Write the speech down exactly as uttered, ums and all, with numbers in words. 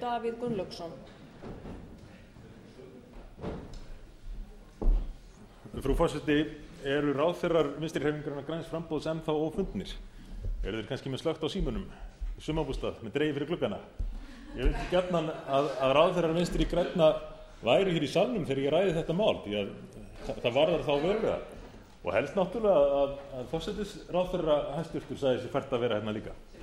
Davíð Gunnlaugsson. Frú forseti, eru ráðherrar Vinstri-hreyfingarinnar græns framboðs enn þá ófundnir? Eru þeir kannski með slökkt á símunum, í sumarbústað, með dregið fyrir gluggana? Ég vildi gjarnan að, að ráðherrar Vinstri grænna væru hér í salnum þegar ég ræði þetta mál, því að það, það varðar þá verulega. Og helst náttúrulega að, að forsætisráðherra hæstvirtur sagði sér fært að vera hérna líka.